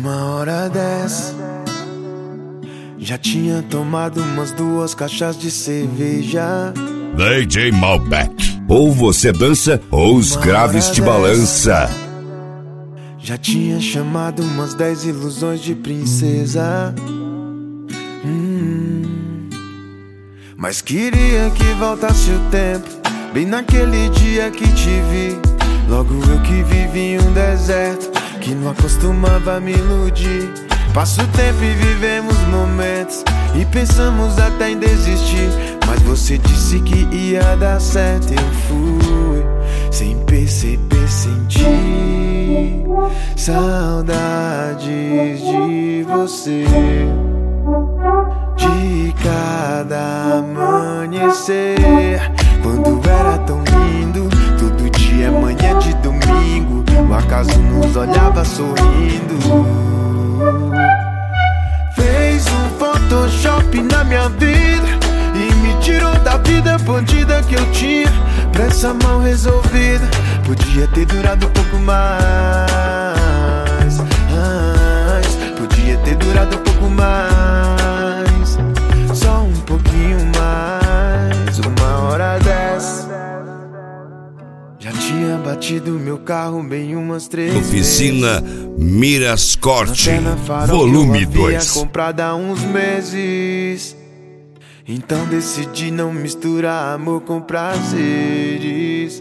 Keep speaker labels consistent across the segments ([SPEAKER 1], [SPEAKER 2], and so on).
[SPEAKER 1] 1h10. Já tinha tomado umas 2 caixas de cerveja.
[SPEAKER 2] DJ Malbec. Ou você dança ou os graves te balança.
[SPEAKER 1] Já tinha chamado umas 10 ilusões de princesa. Mas queria que voltasse o tempo, bem naquele dia que te vi. Logo eu que vivi em um deserto, que não acostumava a me iludir. Passa o tempo e vivemos momentos, e pensamos até em desistir. Mas você disse que ia dar certo, eu fui. Sem perceber, senti saudades de você. De cada amanhecer, quando era tão lindo, todo dia é manhã de domingo, o acaso nos olhava sorrindo. Fez um Photoshop na minha vida e me tirou da vida bandida que eu tinha. Pressa mal resolvida, podia ter durado um pouco mais. Podia ter durado um pouco mais. Só um pouquinho mais. 1h10. Já tinha batido meu carro bem umas 3
[SPEAKER 2] Oficina
[SPEAKER 1] vezes.
[SPEAKER 2] Mirascorte, volume 2.
[SPEAKER 1] Comprada há uns meses. Então decidi não misturar amor com prazeres.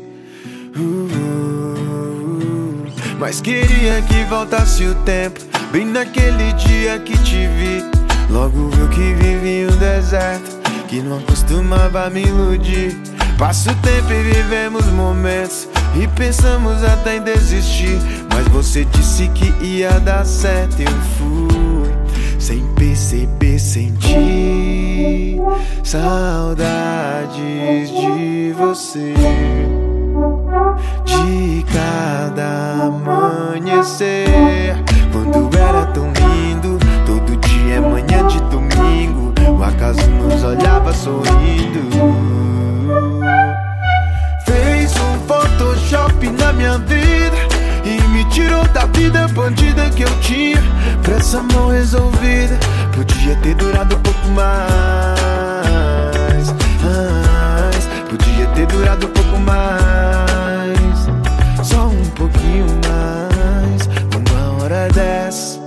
[SPEAKER 1] Mas queria que voltasse o tempo, bem naquele dia que te vi. Logo eu que vivi em um deserto, que não acostumava a me iludir. Passa o tempo e vivemos momentos, e pensamos até em desistir. Mas você disse que ia dar certo, eu fui. Sem perceber, senti saudades de você. De cada amanhecer, quando era tão lindo, todo dia é manhã de domingo, o acaso nos olhava sorrindo. Fez um Photoshop na minha vida e me tirou da vida bandida que eu tinha. Pressa mal resolvida, podia ter durado um pouco mais. Podia ter durado um pouco mais. Só um pouquinho mais. 1h10.